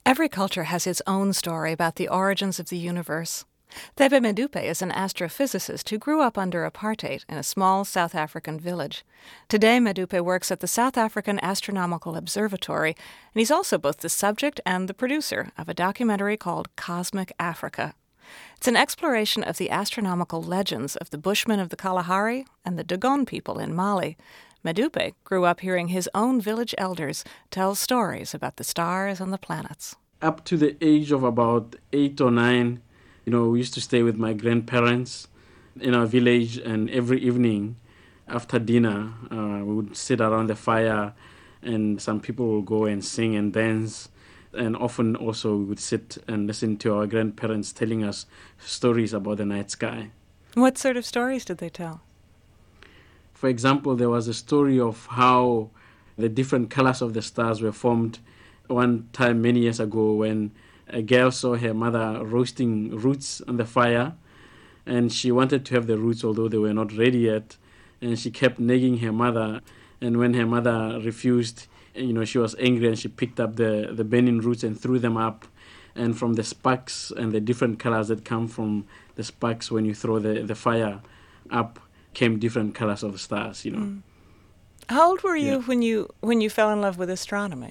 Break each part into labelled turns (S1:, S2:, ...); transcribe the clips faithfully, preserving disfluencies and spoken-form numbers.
S1: Every culture has its own story about the origins of the universe. Thebe Medupe is an astrophysicist who grew up under apartheid in a small South African village. Today, Medupe works at the South African Astronomical Observatory, and he's also both the subject and the producer of a documentary called Cosmic Africa. It's an exploration of the astronomical legends of the Bushmen of the Kalahari and the Dogon people in Mali. Medupe grew up hearing his own village elders tell stories about the stars and the planets.
S2: Up to the age of about eight or nine, you know, we used to stay with my grandparents in our village, and every evening after dinner, uh, we would sit around the fire, and some people would go and sing and dance. And often also we would sit and listen to our grandparents telling us stories about the night sky.
S1: What sort of stories did they tell?
S2: For example, there was a story of how the different colors of the stars were formed one time many years ago when a girl saw her mother roasting roots on the fire, and she wanted to have the roots although they were not ready yet, and she kept nagging her mother, and when her mother refused, you know, she was angry, and she picked up the, the burning roots and threw them up, and from the sparks and the different colors that come from the sparks when you throw the, the fire up came different colors of the stars, you know.
S1: Mm. How old were you
S2: Yeah.
S1: when you when you fell in love with astronomy?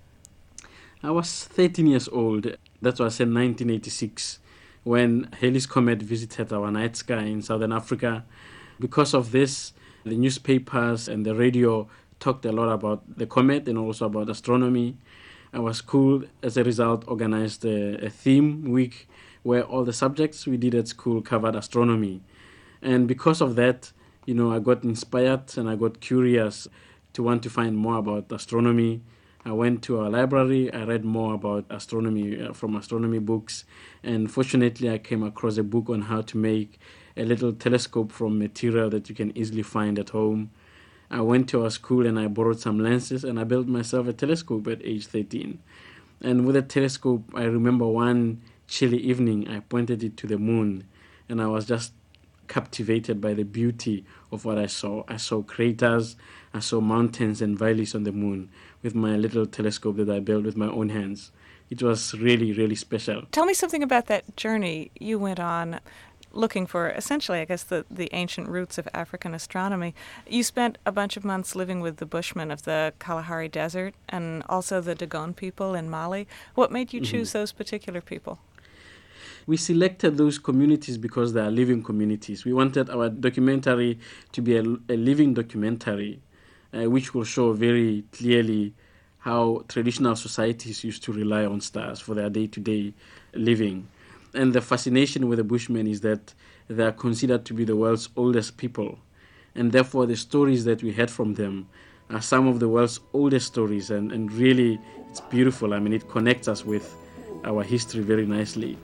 S2: I was thirteen years old. That was in nineteen eighty-six when Halley's Comet visited our night sky in southern Africa. Because of this, the newspapers and the radio talked a lot about the comet and also about astronomy. Our school, as a result, organized a, a theme week where all the subjects we did at school covered astronomy. And because of that, you know, I got inspired and I got curious to want to find more about astronomy. I went to our library, I read more about astronomy uh, from astronomy books, and fortunately I came across a book on how to make a little telescope from material that you can easily find at home. I went to our school and I borrowed some lenses and I built myself a telescope at age thirteen. And with a telescope, I remember one chilly evening, I pointed it to the moon and I was just captivated by the beauty of what I saw. I saw craters, I saw mountains and valleys on the moon with my little telescope that I built with my own hands. It was really, really special.
S1: Tell me something about that journey you went on looking for, essentially, I guess, the, the ancient roots of African astronomy. You spent a bunch of months living with the Bushmen of the Kalahari Desert and also the Dogon people in Mali. What made you choose mm-hmm. those particular people?
S2: We selected those communities because they are living communities. We wanted our documentary to be a, a living documentary, uh, which will show very clearly how traditional societies used to rely on stars for their day-to-day living. And the fascination with the Bushmen is that they are considered to be the world's oldest people. And therefore, the stories that we heard from them are some of the world's oldest stories. And, and really, it's beautiful. I mean, it connects us with our history very nicely.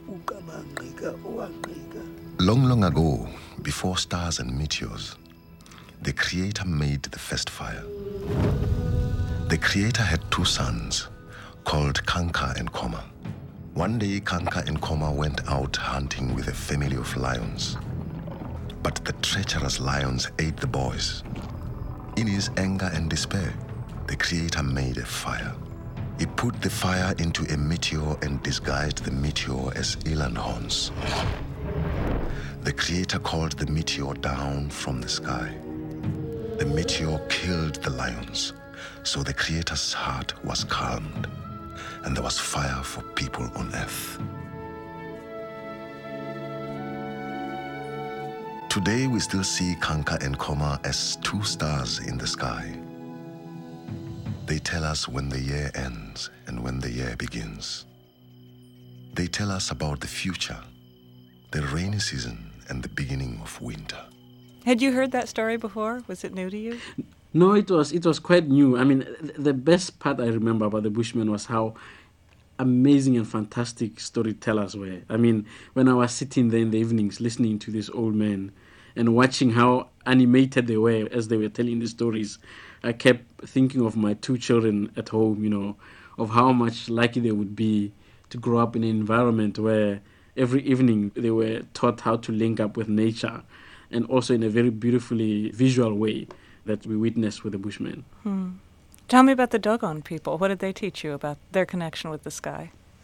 S3: Long, long ago, before stars and meteors, the Creator made the first fire. The Creator had two sons called Kanka and Koma. One day, Kanka and Koma went out hunting with a family of lions. But the treacherous lions ate the boys. In his anger and despair, the Creator made a fire. He put the fire into a meteor and disguised the meteor as eland horns. The Creator called the meteor down from the sky. The meteor killed the lions, so the Creator's heart was calmed, and there was fire for people on earth. Today we still see Kanka and Koma as two stars in the sky. They tell us when the year ends and when the year begins. They tell us about the future, the rainy season and the beginning of winter.
S1: Had you heard that story before? Was it new to you?
S2: No, it was it was quite new. I mean, th- the best part I remember about the Bushmen was how amazing and fantastic storytellers were. I mean, when I was sitting there in the evenings listening to these old men and watching how animated they were as they were telling the stories, I kept thinking of my two children at home, you know, of how much lucky they would be to grow up in an environment where every evening they were taught how to link up with nature, and also in a very beautifully visual way that we witnessed with the Bushmen.
S1: Hmm. Tell me about the Dogon people. What did they teach you about their connection with the sky?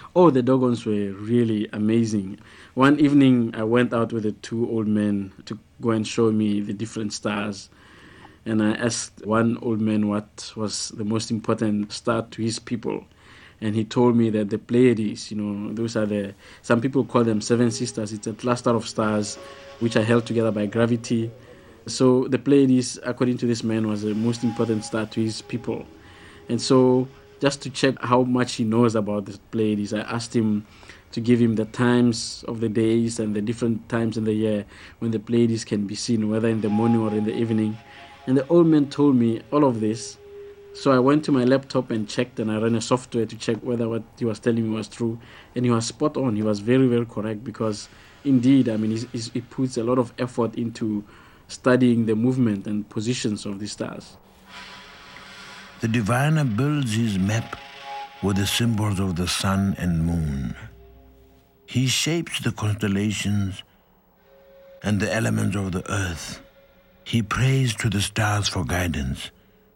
S2: Oh, the Dogons were really amazing. One evening, I went out with the two old men to go and show me the different stars. And I asked one old man what was the most important star to his people. And he told me that the Pleiades, you know, those are the, some people call them seven sisters. It's a cluster of stars which are held together by gravity. So the Pleiades, according to this man, was the most important star to his people. And so just to check how much he knows about the Pleiades, I asked him to give him the times of the days and the different times in the year when the Pleiades can be seen, whether in the morning or in the evening. And the old man told me all of this. So I went to my laptop and checked, and I ran a software to check whether what he was telling me was true. And he was spot on. He was very, very correct, because indeed, I mean, he puts a lot of effort into studying the movement and positions of the stars.
S4: The diviner builds his map with the symbols of the sun and moon. He shapes the constellations and the elements of the earth. He prays to the stars for guidance.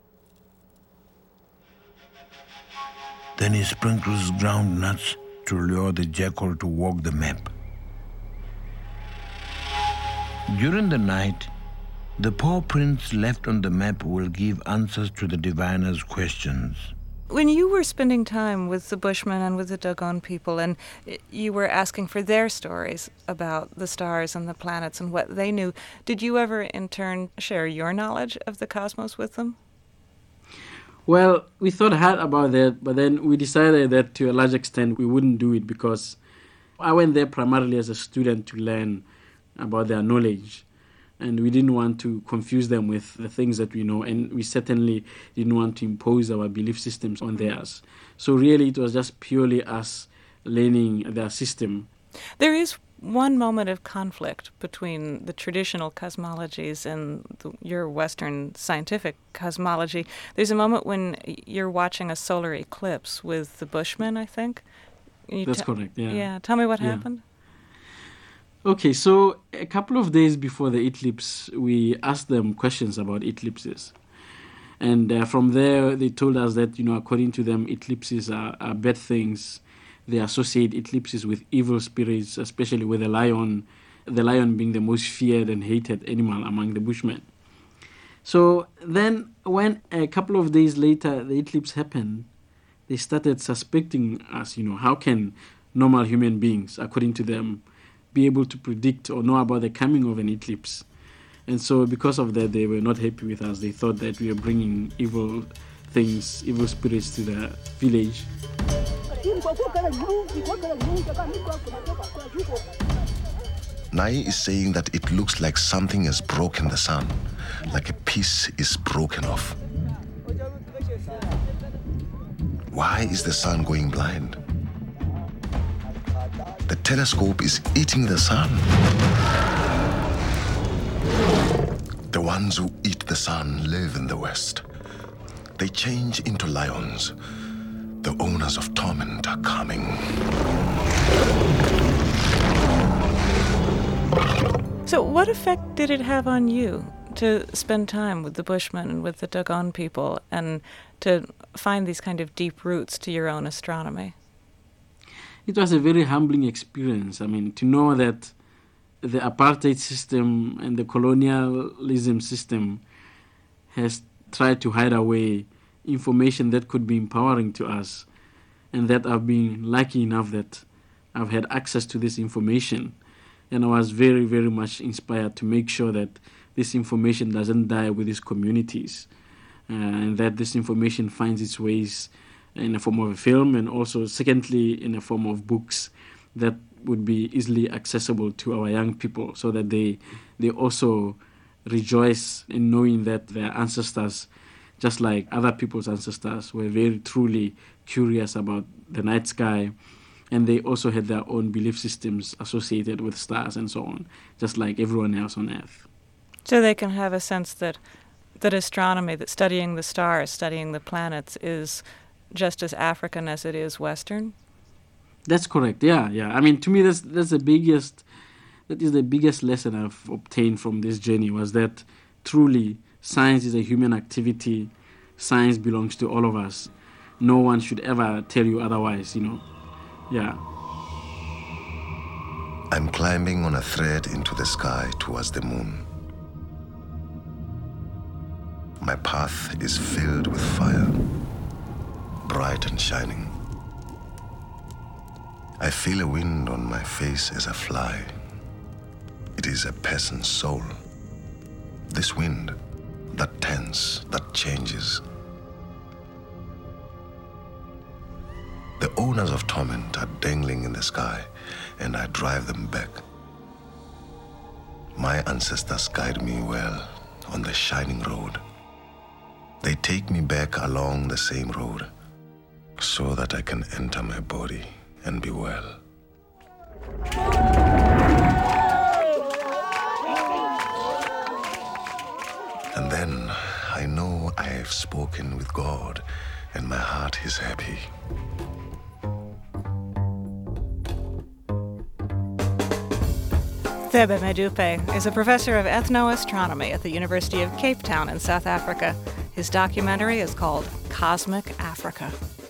S4: Then he sprinkles ground nuts to lure the jackal to walk the map. During the night, the paw prints left on the map will give answers to the diviner's questions.
S1: When you were spending time with the Bushmen and with the Dogon people, and you were asking for their stories about the stars and the planets and what they knew, did you ever in turn share your knowledge of the cosmos with them?
S2: Well, we thought hard about that, but then we decided that to a large extent we wouldn't do it, because I went there primarily as a student to learn about their knowledge. And we didn't want to confuse them with the things that we know, and we certainly didn't want to impose our belief systems on theirs. So really it was just purely us learning their system.
S1: There is one moment of conflict between the traditional cosmologies and the, your Western scientific cosmology. There's a moment when you're watching a solar eclipse with the Bushmen, I think. You
S2: That's
S1: t-
S2: correct, yeah.
S1: Yeah, tell me what
S2: yeah.
S1: happened.
S2: Okay, so a couple of days before the eclipse, we asked them questions about eclipses. And uh, from there, they told us that, you know, according to them, eclipses are, are bad things. They associate eclipses with evil spirits, especially with the lion, the lion being the most feared and hated animal among the Bushmen. So then when a couple of days later the eclipse happened, they started suspecting us, you know, how can normal human beings, according to them, be able to predict or know about the coming of an eclipse. And so because of that, they were not happy with us. They thought that we were bringing evil things, evil spirits to the village.
S3: Nai is saying that it looks like something has broken the sun, like a piece is broken off. Why is the sun going blind? The telescope is eating the sun. The ones who eat the sun live in the West. They change into lions. The owners of torment are coming.
S1: So what effect did it have on you to spend time with the Bushmen and with the Dogon people and to find these kind of deep roots to your own astronomy?
S2: It was a very humbling experience. I mean, to know that the apartheid system and the colonialism system has tried to hide away information that could be empowering to us, and that I've been lucky enough that I've had access to this information. And I was very, very much inspired to make sure that this information doesn't die with these communities, uh, and that this information finds its ways in the form of a film, and also, secondly, in the form of books that would be easily accessible to our young people, so that they they also rejoice in knowing that their ancestors, just like other people's ancestors, were very truly curious about the night sky, and they also had their own belief systems associated with stars and so on, just like everyone else on Earth.
S1: So they can have a sense that that astronomy, that studying the stars, studying the planets, is just as African as it is Western?
S2: That's correct. Yeah, yeah. I mean, to me, that's that's the biggest. That is the biggest lesson I've obtained from this journey, was that truly science is a human activity. Science belongs to all of us. No one should ever tell you otherwise. You know, Yeah.
S3: I'm climbing on a thread into the sky towards the moon. My path is filled with fire, bright and shining. I feel a wind on my face as I fly. It is a peasant's soul. This wind that tends, that changes. The owners of torment are dangling in the sky, and I drive them back. My ancestors guide me well on the shining road. They take me back along the same road so that I can enter my body and be well. And then I know I have spoken with God and my heart is happy.
S1: Thebe Medupe is a professor of ethnoastronomy at the University of Cape Town in South Africa. His documentary is called Cosmic Africa.